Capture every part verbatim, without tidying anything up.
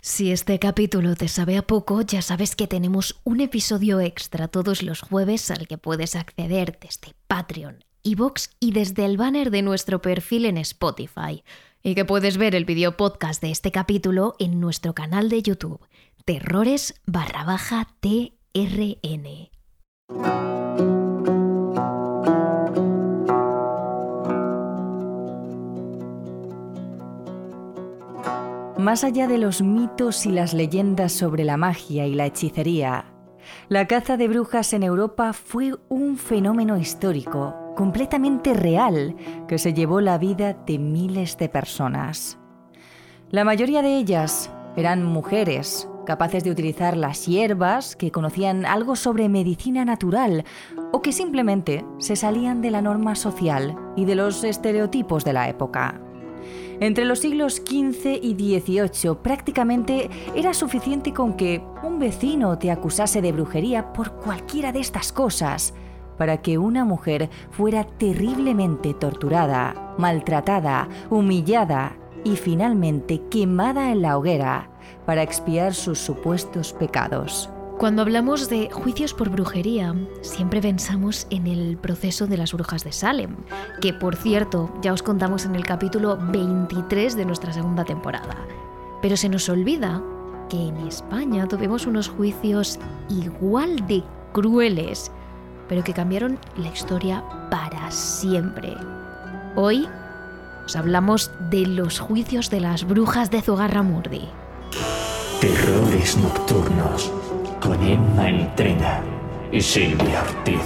Si este capítulo te sabe a poco, ya sabes que tenemos un episodio extra todos los jueves al que puedes acceder desde Patreon, iVoox y desde el banner de nuestro perfil en Spotify. Y que puedes ver el video podcast de este capítulo en nuestro canal de YouTube, terrores barra baja T R N. Más allá de los mitos y las leyendas sobre la magia y la hechicería, la caza de brujas en Europa fue un fenómeno histórico, completamente real, que se llevó la vida de miles de personas. La mayoría de ellas eran mujeres, capaces de utilizar las hierbas, que conocían algo sobre medicina natural o que simplemente se salían de la norma social y de los estereotipos de la época. Entre los siglos quince y dieciocho prácticamente era suficiente con que un vecino te acusase de brujería por cualquiera de estas cosas para que una mujer fuera terriblemente torturada, maltratada, humillada y finalmente quemada en la hoguera para expiar sus supuestos pecados. Cuando hablamos de juicios por brujería, siempre pensamos en el proceso de las brujas de Salem, que por cierto ya os contamos en el capítulo veintitrés de nuestra segunda temporada. Pero se nos olvida que en España tuvimos unos juicios igual de crueles, pero que cambiaron la historia para siempre. Hoy os hablamos de los juicios de las brujas de Zugarramurdi. Terrores nocturnos con Emma Entrena y Silvia Ortiz.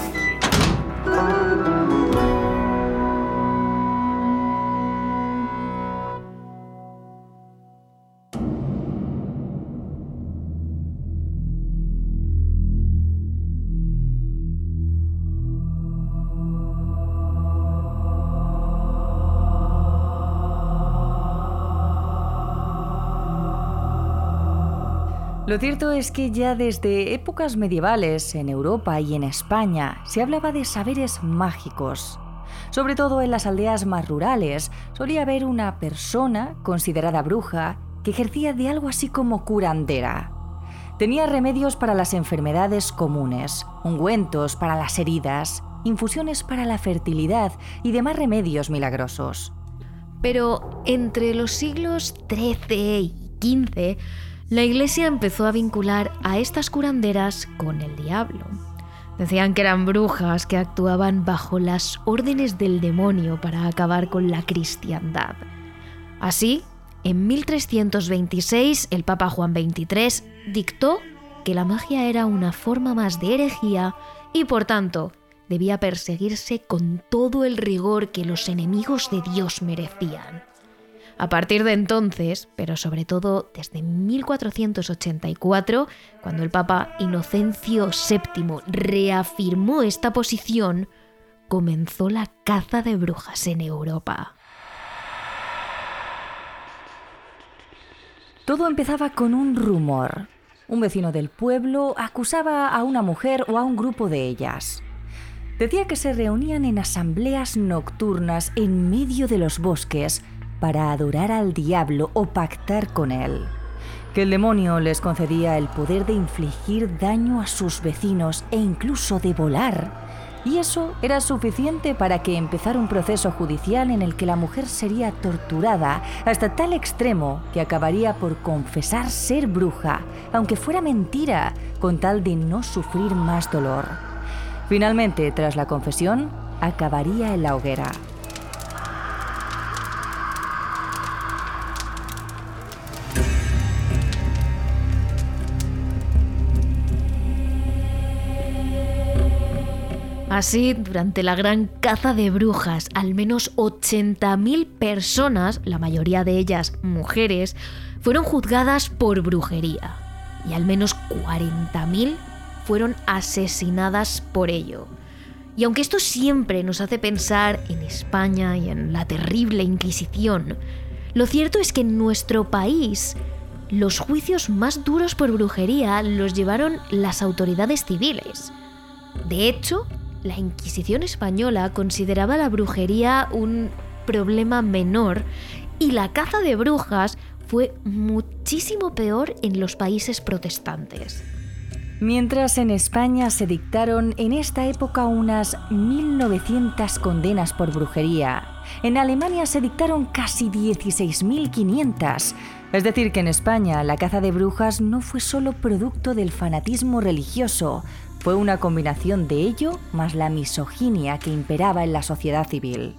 Lo cierto es que ya desde épocas medievales en Europa y en España se hablaba de saberes mágicos. Sobre todo en las aldeas más rurales solía haber una persona considerada bruja que ejercía de algo así como curandera. Tenía remedios para las enfermedades comunes, ungüentos para las heridas, infusiones para la fertilidad y demás remedios milagrosos. Pero entre los siglos trece y quince, la Iglesia empezó a vincular a estas curanderas con el diablo. Decían que eran brujas que actuaban bajo las órdenes del demonio para acabar con la cristiandad. Así, en mil trescientos veintiséis, el Papa Juan veintitrés dictó que la magia era una forma más de herejía y, por tanto, debía perseguirse con todo el rigor que los enemigos de Dios merecían. A partir de entonces, pero sobre todo desde mil cuatrocientos ochenta y cuatro, cuando el Papa Inocencio séptimo reafirmó esta posición, comenzó la caza de brujas en Europa. Todo empezaba con un rumor. Un vecino del pueblo acusaba a una mujer o a un grupo de ellas. Decía que se reunían en asambleas nocturnas en medio de los bosques para adorar al diablo o pactar con él, que el demonio les concedía el poder de infligir daño a sus vecinos e incluso de volar, y eso era suficiente para que empezara un proceso judicial en el que la mujer sería torturada hasta tal extremo que acabaría por confesar ser bruja, aunque fuera mentira, con tal de no sufrir más dolor. Finalmente, tras la confesión, acabaría en la hoguera. Así, durante la gran caza de brujas, al menos ochenta mil personas, la mayoría de ellas mujeres, fueron juzgadas por brujería y al menos cuarenta mil fueron asesinadas por ello. Y aunque esto siempre nos hace pensar en España y en la terrible Inquisición, lo cierto es que en nuestro país los juicios más duros por brujería los llevaron las autoridades civiles. De hecho, la Inquisición española consideraba la brujería un problema menor y la caza de brujas fue muchísimo peor en los países protestantes. Mientras en España se dictaron en esta época unas mil novecientas condenas por brujería, en Alemania se dictaron casi dieciséis mil quinientas. Es decir, que en España la caza de brujas no fue solo producto del fanatismo religioso, fue una combinación de ello más la misoginia que imperaba en la sociedad civil.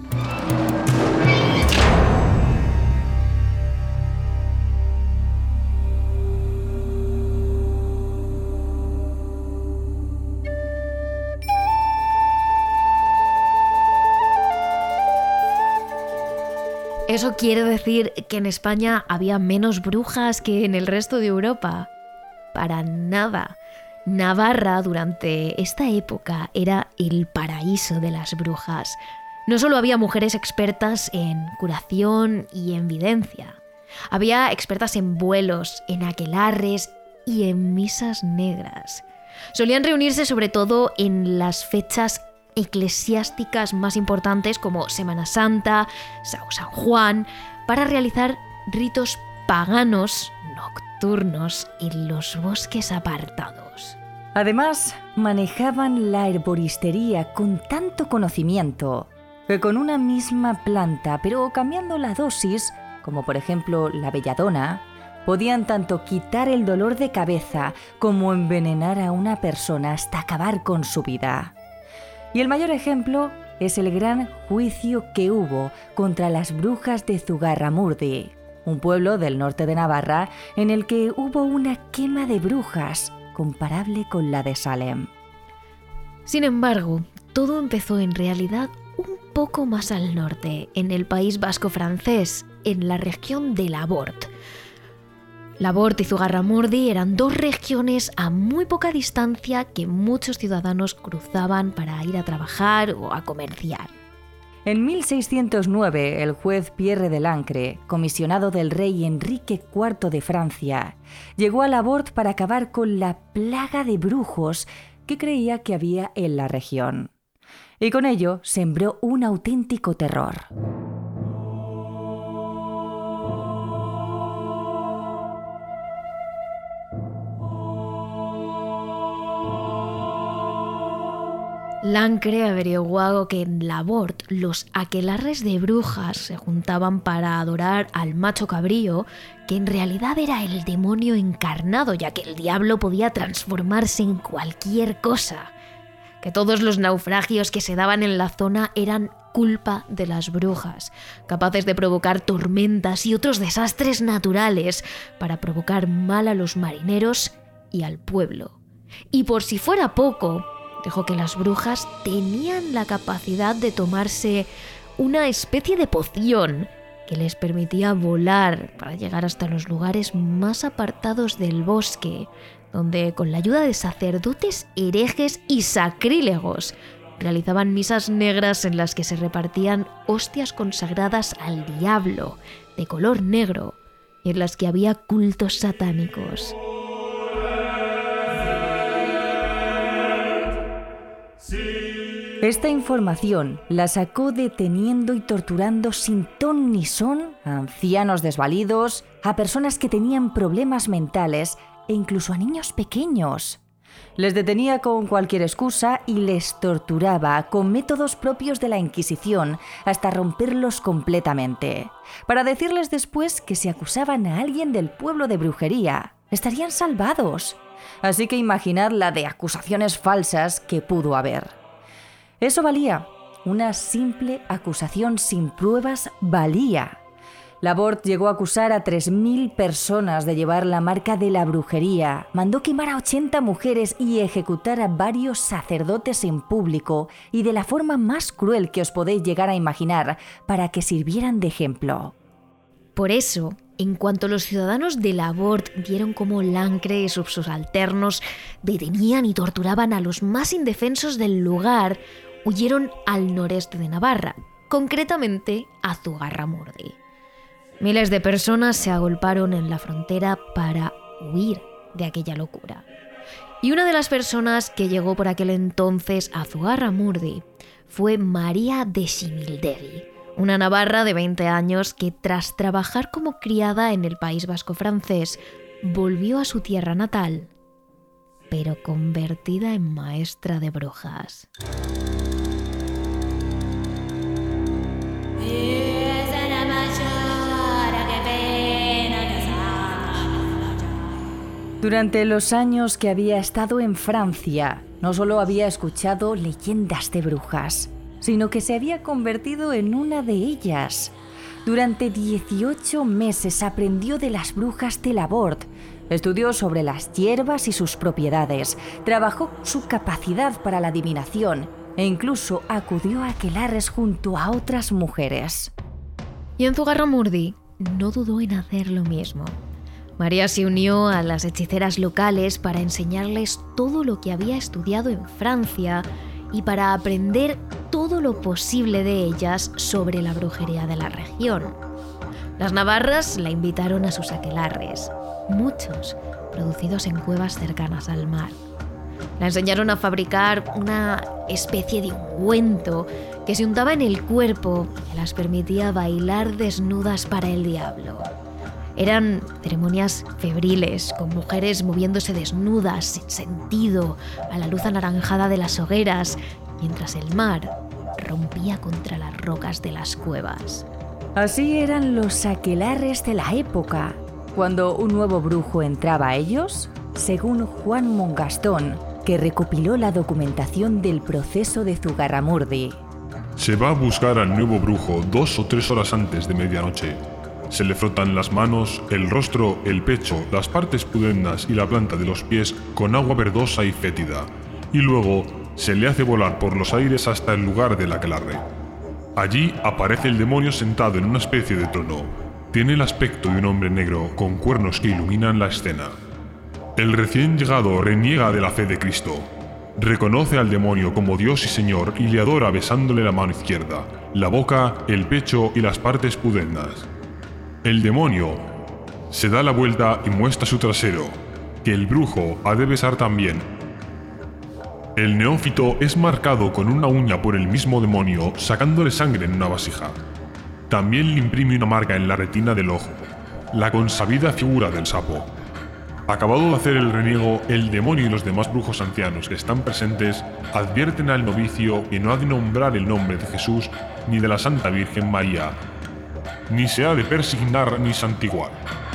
¿Eso quiere decir que en España había menos brujas que en el resto de Europa? Para nada. Navarra durante esta época era el paraíso de las brujas. No solo había mujeres expertas en curación y en videncia, había expertas en vuelos, en aquelarres y en misas negras. Solían reunirse sobre todo en las fechas eclesiásticas más importantes como Semana Santa, San Juan, para realizar ritos paganos nocturnos en los bosques apartados. Además, manejaban la herboristería con tanto conocimiento que con una misma planta, pero cambiando la dosis, como por ejemplo la belladona, podían tanto quitar el dolor de cabeza como envenenar a una persona hasta acabar con su vida. Y el mayor ejemplo es el gran juicio que hubo contra las brujas de Zugarramurdi, un pueblo del norte de Navarra en el que hubo una quema de brujas comparable con la de Salem. Sin embargo, todo empezó en realidad un poco más al norte, en el País Vasco francés, en la región de Labort. Labort y Zugarramurdi eran dos regiones a muy poca distancia que muchos ciudadanos cruzaban para ir a trabajar o a comerciar. En mil seiscientos nueve, el juez Pierre de Lancre, comisionado del rey Enrique cuarto de Francia, llegó a Labort para acabar con la plaga de brujos que creía que había en la región. Y con ello sembró un auténtico terror. Lancre averiguó que en Labort los aquelarres de brujas se juntaban para adorar al macho cabrío, que en realidad era el demonio encarnado, ya que el diablo podía transformarse en cualquier cosa. Que todos los naufragios que se daban en la zona eran culpa de las brujas, capaces de provocar tormentas y otros desastres naturales para provocar mal a los marineros y al pueblo. Y por si fuera poco, dijo que las brujas tenían la capacidad de tomarse una especie de poción que les permitía volar para llegar hasta los lugares más apartados del bosque, donde con la ayuda de sacerdotes herejes y sacrílegos realizaban misas negras en las que se repartían hostias consagradas al diablo de color negro y en las que había cultos satánicos. Esta información la sacó deteniendo y torturando sin ton ni son a ancianos desvalidos, a personas que tenían problemas mentales e incluso a niños pequeños. Les detenía con cualquier excusa y les torturaba con métodos propios de la Inquisición hasta romperlos completamente, para decirles después que si acusaban a alguien del pueblo de brujería, estarían salvados. Así que imaginad la de acusaciones falsas que pudo haber. Eso valía. Una simple acusación sin pruebas valía. Labort llegó a acusar a tres mil personas de llevar la marca de la brujería, mandó quemar a ochenta mujeres y ejecutar a varios sacerdotes en público y de la forma más cruel que os podéis llegar a imaginar para que sirvieran de ejemplo. Por eso, en cuanto los ciudadanos de Labort vieron cómo Lancre y sus subalternos detenían y torturaban a los más indefensos del lugar, huyeron al noreste de Navarra, concretamente a Zugarramurdi. Miles de personas se agolparon en la frontera para huir de aquella locura. Y una de las personas que llegó por aquel entonces a Zugarramurdi fue María de Simildegui, una navarra de veinte años que, tras trabajar como criada en el País Vasco francés, volvió a su tierra natal, pero convertida en maestra de brujas. Durante los años que había estado en Francia, no solo había escuchado leyendas de brujas, sino que se había convertido en una de ellas. Durante dieciocho meses aprendió de las brujas de Laborde, estudió sobre las hierbas y sus propiedades, trabajó su capacidad para la adivinación e incluso acudió a aquelarres junto a otras mujeres. Y en Zugarramurdi no dudó en hacer lo mismo. María se unió a las hechiceras locales para enseñarles todo lo que había estudiado en Francia y para aprender todo lo posible de ellas sobre la brujería de la región. Las navarras la invitaron a sus aquelarres, muchos producidos en cuevas cercanas al mar. La enseñaron a fabricar una especie de ungüento que se untaba en el cuerpo y que las permitía bailar desnudas para el diablo. Eran ceremonias febriles, con mujeres moviéndose desnudas, sin sentido, a la luz anaranjada de las hogueras, mientras el mar rompía contra las rocas de las cuevas. Así eran los aquelarres de la época. Cuando un nuevo brujo entraba a ellos, según Juan Mongastón, que recopiló la documentación del proceso de Zugarramurdi. Se va a buscar al nuevo brujo dos o tres horas antes de medianoche. Se le frotan las manos, el rostro, el pecho, las partes pudendas y la planta de los pies con agua verdosa y fétida, y luego se le hace volar por los aires hasta el lugar del aquelarre. Allí aparece el demonio sentado en una especie de trono. Tiene el aspecto de un hombre negro con cuernos que iluminan la escena. El recién llegado reniega de la fe de Cristo. Reconoce al demonio como Dios y Señor y le adora besándole la mano izquierda, la boca, el pecho y las partes pudendas. El demonio se da la vuelta y muestra su trasero, que el brujo ha de besar también. El neófito es marcado con una uña por el mismo demonio, sacándole sangre en una vasija. También le imprime una marca en la retina del ojo, la consabida figura del sapo. Acabado de hacer el reniego, el demonio y los demás brujos ancianos que están presentes advierten al novicio que no ha de nombrar el nombre de Jesús ni de la Santa Virgen María, ni se ha de persignar ni santiguar.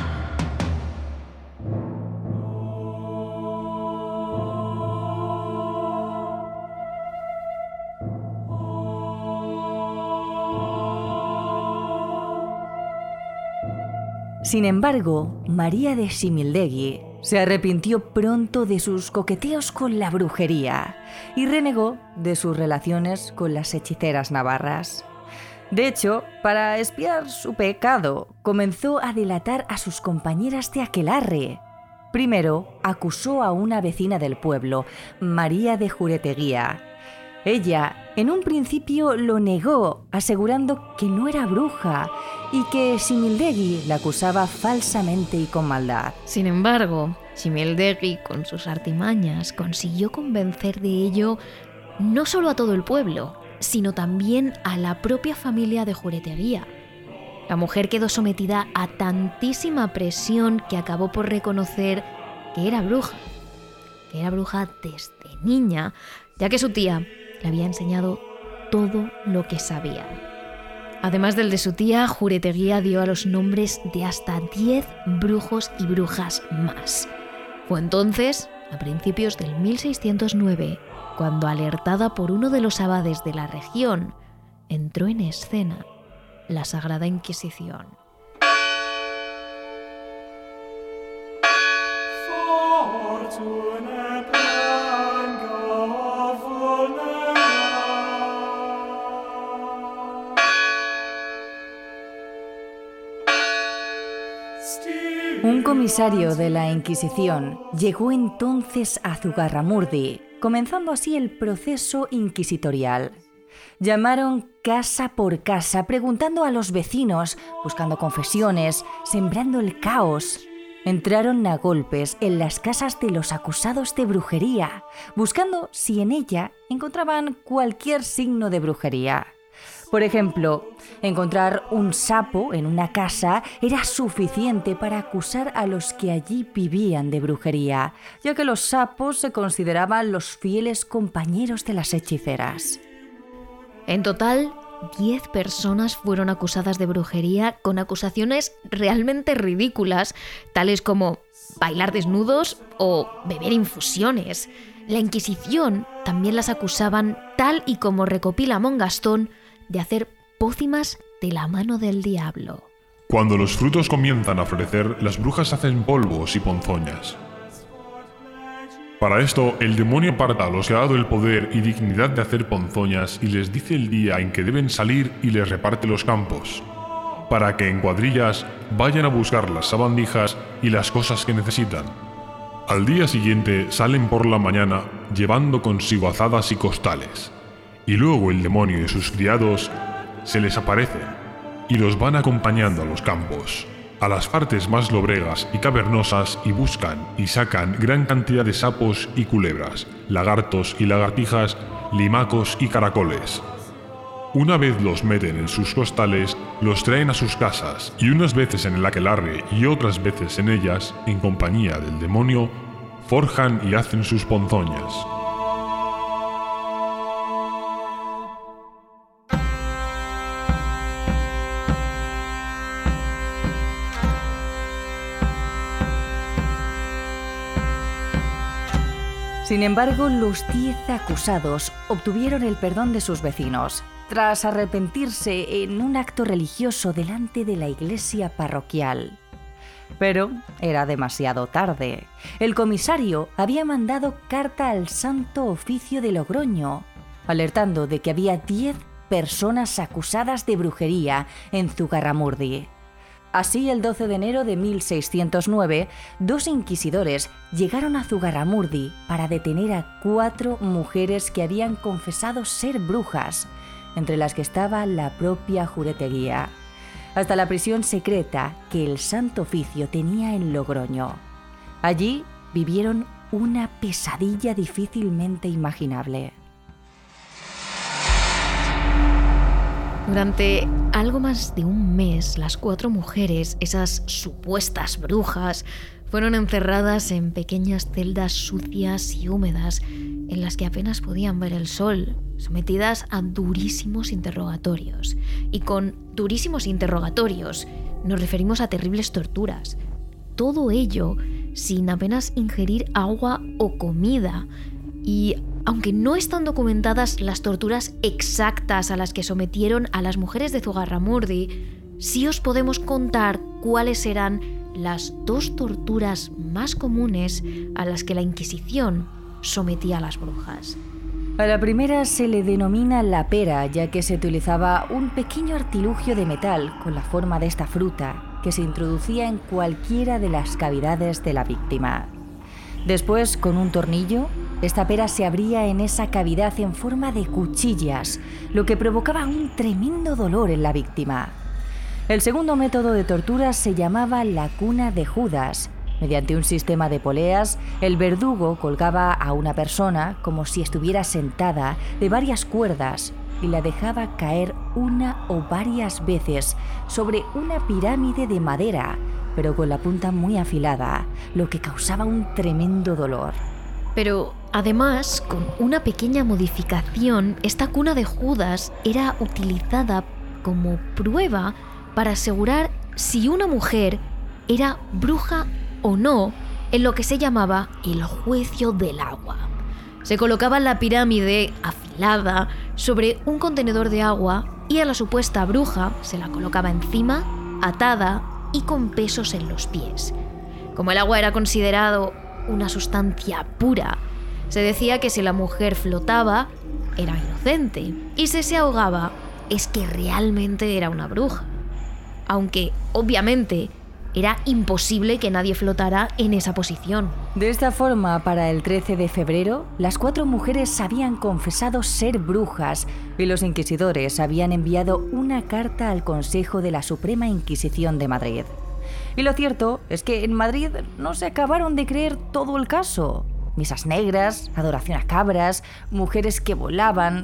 Sin embargo, María de Simildegui se arrepintió pronto de sus coqueteos con la brujería y renegó de sus relaciones con las hechiceras navarras. De hecho, para expiar su pecado, comenzó a delatar a sus compañeras de aquelarre. Primero, acusó a una vecina del pueblo, María de Jureteguía. Ella, en un principio, lo negó, asegurando que no era bruja y que Simildegui la acusaba falsamente y con maldad. Sin embargo, Simildegui, con sus artimañas, consiguió convencer de ello no solo a todo el pueblo, sino también a la propia familia de Jureteguía. La mujer quedó sometida a tantísima presión que acabó por reconocer que era bruja, que era bruja desde niña, ya que su tía le había enseñado todo lo que sabía. Además del de su tía, Jureteguía dio a los nombres de hasta diez brujos y brujas más. Fue entonces, a principios del mil seiscientos nueve, cuando, alertada por uno de los abades de la región, entró en escena la Sagrada Inquisición. Un comisario de la Inquisición llegó entonces a Zugarramurdi, comenzando así el proceso inquisitorial. Llamaron casa por casa, preguntando a los vecinos, buscando confesiones, sembrando el caos. Entraron a golpes en las casas de los acusados de brujería, buscando si en ella encontraban cualquier signo de brujería. Por ejemplo, encontrar un sapo en una casa era suficiente para acusar a los que allí vivían de brujería, ya que los sapos se consideraban los fieles compañeros de las hechiceras. En total, diez personas fueron acusadas de brujería con acusaciones realmente ridículas, tales como bailar desnudos o beber infusiones. La Inquisición también las acusaban, tal y como recopila Montgastón, de hacer pócimas de la mano del diablo. Cuando los frutos comienzan a florecer, las brujas hacen polvos y ponzoñas. Para esto, el demonio aparta a los que ha dado el poder y dignidad de hacer ponzoñas y les dice el día en que deben salir y les reparte los campos, para que en cuadrillas vayan a buscar las sabandijas y las cosas que necesitan. Al día siguiente salen por la mañana llevando consigo azadas y costales, y luego el demonio y sus criados se les aparecen y los van acompañando a los campos, a las partes más lobregas y cavernosas, y buscan y sacan gran cantidad de sapos y culebras, lagartos y lagartijas, limacos y caracoles. Una vez los meten en sus costales, los traen a sus casas, y unas veces en el aquelarre y otras veces en ellas, en compañía del demonio, forjan y hacen sus ponzoñas. Sin embargo, los diez acusados obtuvieron el perdón de sus vecinos, tras arrepentirse en un acto religioso delante de la iglesia parroquial. Pero era demasiado tarde. El comisario había mandado carta al Santo Oficio de Logroño, alertando de que había diez personas acusadas de brujería en Zugarramurdi. Así, el doce de enero de mil seiscientos nueve, dos inquisidores llegaron a Zugarramurdi para detener a cuatro mujeres que habían confesado ser brujas, entre las que estaba la propia Jureteguía, hasta la prisión secreta que el Santo Oficio tenía en Logroño. Allí vivieron una pesadilla difícilmente imaginable. Durante algo más de un mes, las cuatro mujeres, esas supuestas brujas, fueron encerradas en pequeñas celdas sucias y húmedas en las que apenas podían ver el sol, sometidas a durísimos interrogatorios. Y con durísimos interrogatorios nos referimos a terribles torturas. Todo ello sin apenas ingerir agua o comida. Y aunque no están documentadas las torturas exactas a las que sometieron a las mujeres de Zugarramurdi, sí os podemos contar cuáles eran las dos torturas más comunes a las que la Inquisición sometía a las brujas. A la primera se le denomina la pera, ya que se utilizaba un pequeño artilugio de metal con la forma de esta fruta, que se introducía en cualquiera de las cavidades de la víctima. Después, con un tornillo, esta pera se abría en esa cavidad en forma de cuchillas, lo que provocaba un tremendo dolor en la víctima. El segundo método de tortura se llamaba la cuna de Judas. Mediante un sistema de poleas, el verdugo colgaba a una persona como si estuviera sentada de varias cuerdas y la dejaba caer una o varias veces sobre una pirámide de madera, pero con la punta muy afilada, lo que causaba un tremendo dolor. Pero además, con una pequeña modificación, esta cuna de Judas era utilizada como prueba para asegurar si una mujer era bruja o no en lo que se llamaba el juicio del agua. Se colocaba la pirámide afilada sobre un contenedor de agua y a la supuesta bruja se la colocaba encima, atada y con pesos en los pies. Como el agua era considerado una sustancia pura, se decía que si la mujer flotaba, era inocente, y si se ahogaba, es que realmente era una bruja. Aunque, obviamente, era imposible que nadie flotara en esa posición. De esta forma, para el trece de febrero, las cuatro mujeres habían confesado ser brujas y los inquisidores habían enviado una carta al Consejo de la Suprema Inquisición de Madrid. Y lo cierto es que en Madrid no se acabaron de creer todo el caso. Misas negras, adoración a cabras, mujeres que volaban...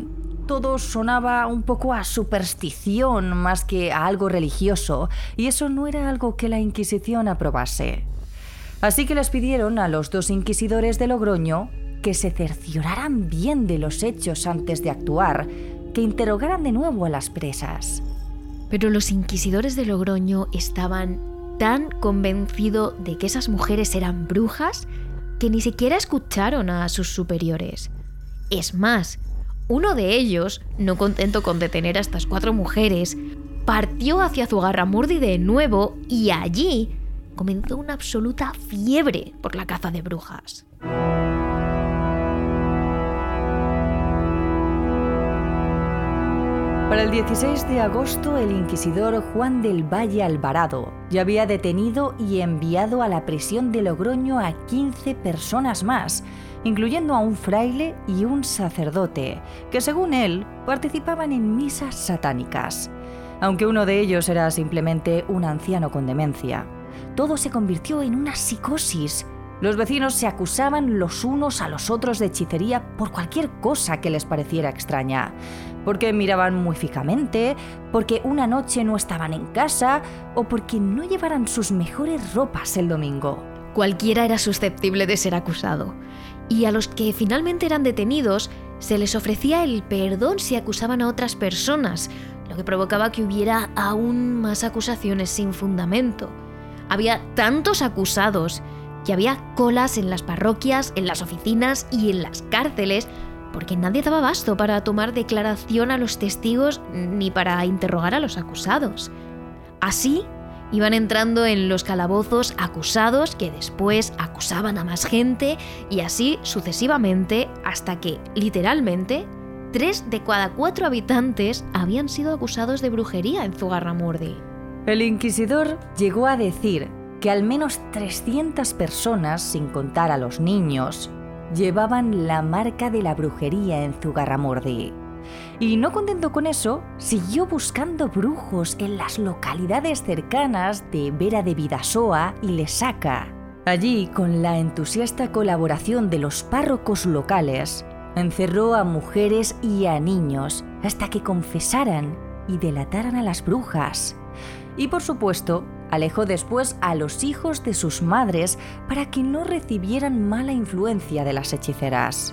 todo sonaba un poco a superstición más que a algo religioso, y eso no era algo que la Inquisición aprobase. Así que les pidieron a los dos inquisidores de Logroño que se cercioraran bien de los hechos antes de actuar, que interrogaran de nuevo a las presas. Pero los inquisidores de Logroño estaban tan convencidos de que esas mujeres eran brujas que ni siquiera escucharon a sus superiores. Es más, uno de ellos, no contento con detener a estas cuatro mujeres, partió hacia Zugarramurdi de nuevo y allí comenzó una absoluta fiebre por la caza de brujas. Para el dieciséis de agosto, el inquisidor Juan del Valle Alvarado ya había detenido y enviado a la prisión de Logroño a quince personas más, incluyendo a un fraile y un sacerdote, que según él participaban en misas satánicas. Aunque uno de ellos era simplemente un anciano con demencia, todo se convirtió en una psicosis. Los vecinos se acusaban los unos a los otros de hechicería por cualquier cosa que les pareciera extraña. Porque miraban muy fijamente, porque una noche no estaban en casa o porque no llevaran sus mejores ropas el domingo. Cualquiera era susceptible de ser acusado. Y a los que finalmente eran detenidos se les ofrecía el perdón si acusaban a otras personas, lo que provocaba que hubiera aún más acusaciones sin fundamento. Había tantos acusados que había colas en las parroquias, en las oficinas y en las cárceles, porque nadie daba abasto para tomar declaración a los testigos ni para interrogar a los acusados. Así, iban entrando en los calabozos acusados que después acusaban a más gente y así sucesivamente hasta que, literalmente, tres de cada cuatro habitantes habían sido acusados de brujería en Zugarramurdi. El inquisidor llegó a decir que al menos trescientas personas, sin contar a los niños, llevaban la marca de la brujería en Zugarramurdi. Y no contento con eso, siguió buscando brujos en las localidades cercanas de Vera de Bidasoa y Lesaca. Allí, con la entusiasta colaboración de los párrocos locales, encerró a mujeres y a niños hasta que confesaran y delataran a las brujas. Y por supuesto, alejó después a los hijos de sus madres para que no recibieran mala influencia de las hechiceras.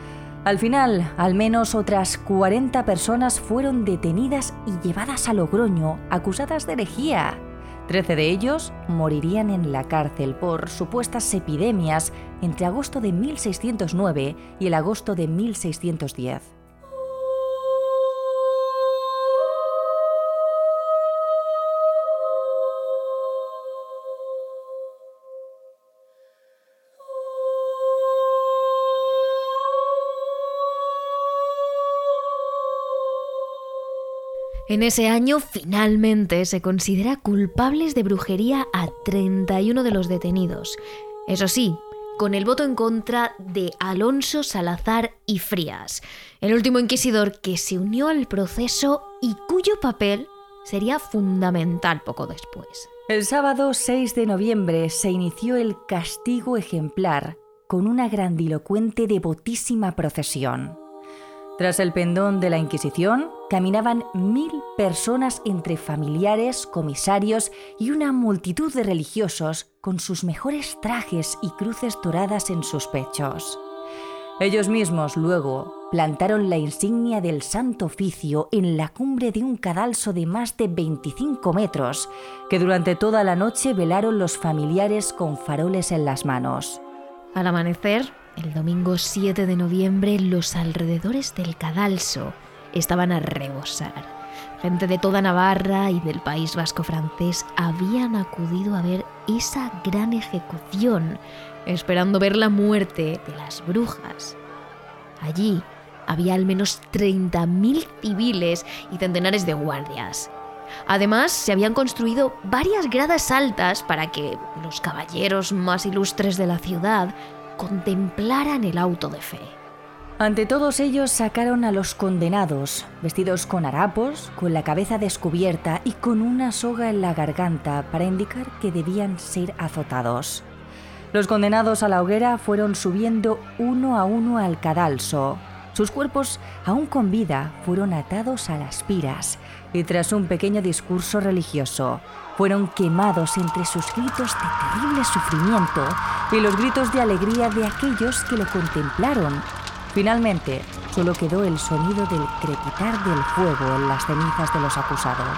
Al final, al menos otras cuarenta personas fueron detenidas y llevadas a Logroño acusadas de herejía. Trece de ellos morirían en la cárcel por supuestas epidemias entre agosto de mil seiscientos nueve y el agosto de mil seiscientos diez. En ese año, finalmente, se considera culpables de brujería a treinta y uno de los detenidos. Eso sí, con el voto en contra de Alonso Salazar y Frías, el último inquisidor que se unió al proceso y cuyo papel sería fundamental poco después. El sábado seis de noviembre se inició el castigo ejemplar con una grandilocuente devotísima procesión. Tras el pendón de la Inquisición, caminaban mil personas entre familiares, comisarios y una multitud de religiosos con sus mejores trajes y cruces doradas en sus pechos. Ellos mismos luego plantaron la insignia del Santo Oficio en la cumbre de un cadalso de más de veinticinco metros, que durante toda la noche velaron los familiares con faroles en las manos. Al amanecer, el domingo siete de noviembre, los alrededores del cadalso estaban a rebosar. Gente de toda Navarra y del País Vasco francés habían acudido a ver esa gran ejecución, esperando ver la muerte de las brujas. Allí había al menos treinta mil civiles y centenares de guardias. Además, se habían construido varias gradas altas para que los caballeros más ilustres de la ciudad contemplaran el auto de fe. Ante todos ellos sacaron a los condenados, vestidos con harapos, con la cabeza descubierta y con una soga en la garganta para indicar que debían ser azotados. Los condenados a la hoguera fueron subiendo uno a uno al cadalso Sus cuerpos, aún con vida, fueron atados a las piras y tras un pequeño discurso religioso, fueron quemados entre sus gritos de terrible sufrimiento y los gritos de alegría de aquellos que lo contemplaron. Finalmente, solo quedó el sonido del crepitar del fuego en las cenizas de los acusados.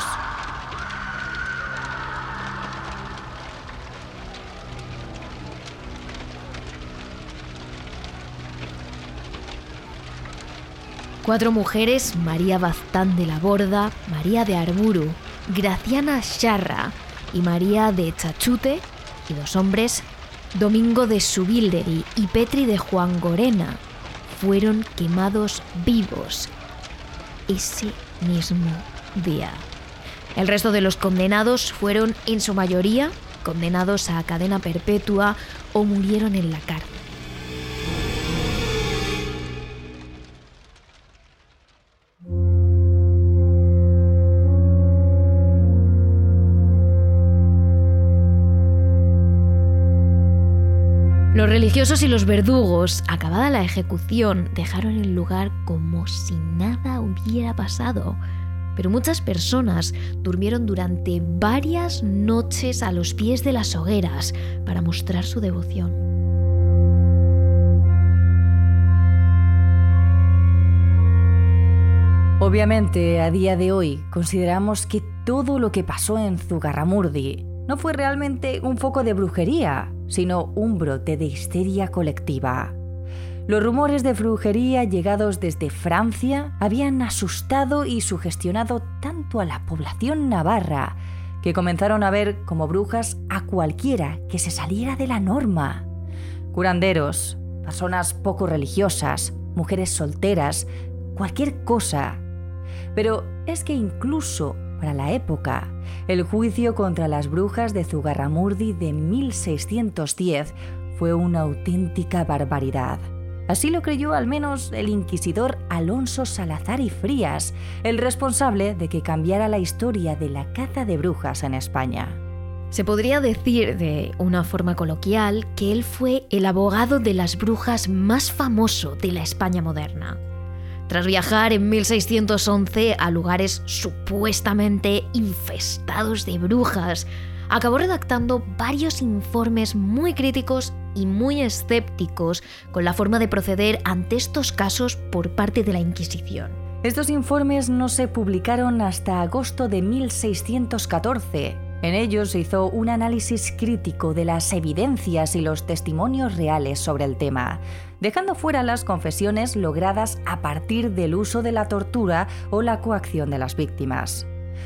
Cuatro mujeres, María Baztán de la Borda, María de Arburu, Graciana Charra y María de Chachute, y dos hombres, Domingo de Subilderi y Petri de Juan Gorena, fueron quemados vivos ese mismo día. El resto de los condenados fueron, en su mayoría, condenados a cadena perpetua o murieron en la cárcel. Los religiosos y los verdugos, acabada la ejecución, dejaron el lugar como si nada hubiera pasado. Pero muchas personas durmieron durante varias noches a los pies de las hogueras para mostrar su devoción. Obviamente, a día de hoy, consideramos que todo lo que pasó en Zugarramurdi no fue realmente un foco de brujería, sino un brote de histeria colectiva. Los rumores de brujería llegados desde Francia habían asustado y sugestionado tanto a la población navarra que comenzaron a ver como brujas a cualquiera que se saliera de la norma. Curanderos, personas poco religiosas, mujeres solteras, cualquier cosa. Pero es que incluso para la época, el juicio contra las brujas de Zugarramurdi de mil seiscientos diez fue una auténtica barbaridad. Así lo creyó al menos el inquisidor Alonso Salazar y Frías, el responsable de que cambiara la historia de la caza de brujas en España. Se podría decir de una forma coloquial que él fue el abogado de las brujas más famoso de la España moderna. Tras viajar en mil seiscientos once a lugares supuestamente infestados de brujas, acabó redactando varios informes muy críticos y muy escépticos con la forma de proceder ante estos casos por parte de la Inquisición. Estos informes no se publicaron hasta agosto de mil seiscientos catorce. En ellos se hizo un análisis crítico de las evidencias y los testimonios reales sobre el tema, dejando fuera las confesiones logradas a partir del uso de la tortura o la coacción de las víctimas.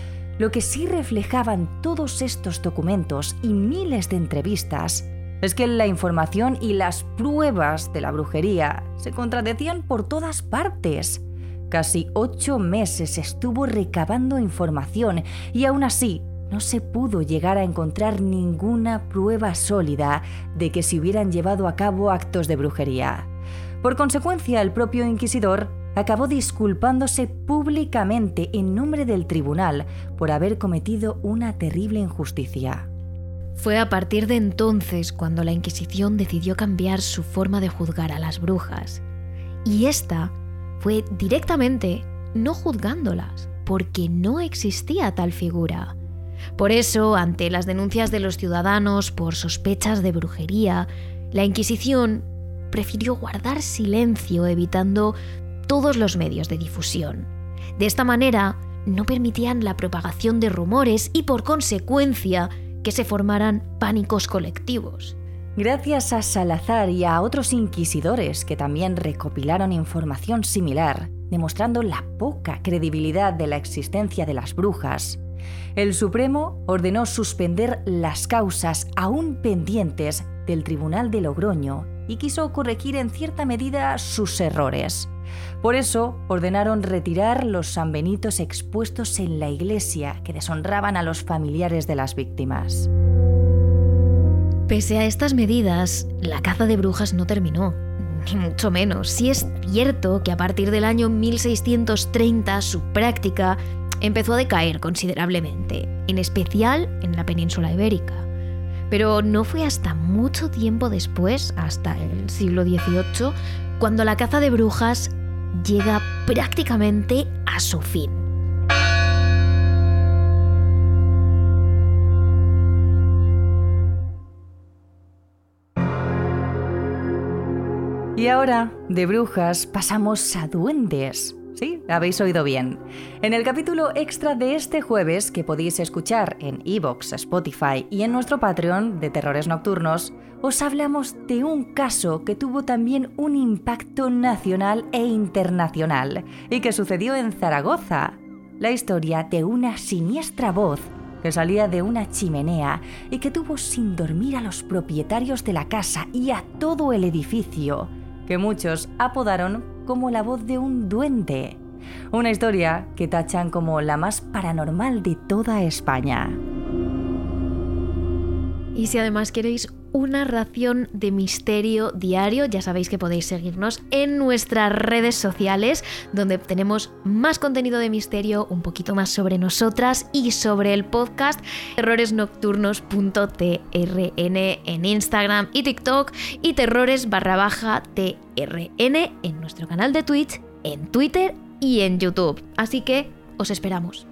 Lo que sí reflejaban todos estos documentos y miles de entrevistas es que la información y las pruebas de la brujería se contradecían por todas partes. Casi ocho meses estuvo recabando información y aún así no se pudo llegar a encontrar ninguna prueba sólida de que se hubieran llevado a cabo actos de brujería. Por consecuencia, el propio inquisidor acabó disculpándose públicamente en nombre del tribunal por haber cometido una terrible injusticia. Fue a partir de entonces cuando la Inquisición decidió cambiar su forma de juzgar a las brujas. Y esta fue directamente no juzgándolas, porque no existía tal figura. Por eso, ante las denuncias de los ciudadanos por sospechas de brujería, la Inquisición prefirió guardar silencio, evitando todos los medios de difusión. De esta manera, no permitían la propagación de rumores y, por consecuencia, que se formaran pánicos colectivos. Gracias a Salazar y a otros inquisidores que también recopilaron información similar, demostrando la poca credibilidad de la existencia de las brujas, el Supremo ordenó suspender las causas aún pendientes del Tribunal de Logroño y quiso corregir en cierta medida sus errores. Por eso ordenaron retirar los sanbenitos expuestos en la iglesia que deshonraban a los familiares de las víctimas. Pese a estas medidas, la caza de brujas no terminó, ni mucho menos. Sí es cierto que a partir del año mil seiscientos treinta su práctica empezó a decaer considerablemente, en especial en la península ibérica. Pero no fue hasta mucho tiempo después, hasta el siglo dieciocho, cuando la caza de brujas llega prácticamente a su fin. Y ahora, de brujas, pasamos a duendes. Sí, habéis oído bien. En el capítulo extra de este jueves, que podéis escuchar en iVoox, Spotify y en nuestro Patreon de Terrores Nocturnos, os hablamos de un caso que tuvo también un impacto nacional e internacional y que sucedió en Zaragoza. La historia de una siniestra voz que salía de una chimenea y que tuvo sin dormir a los propietarios de la casa y a todo el edificio, que muchos apodaron como la voz de un duende. Una historia que tachan como la más paranormal de toda España. Y si además queréis una ración de misterio diario, ya sabéis que podéis seguirnos en nuestras redes sociales, donde tenemos más contenido de misterio, un poquito más sobre nosotras y sobre el podcast, terrores nocturnos punto t r n en Instagram y TikTok, y terrores barra baja t r n en nuestro canal de Twitch, en Twitter y en YouTube. Así que os esperamos.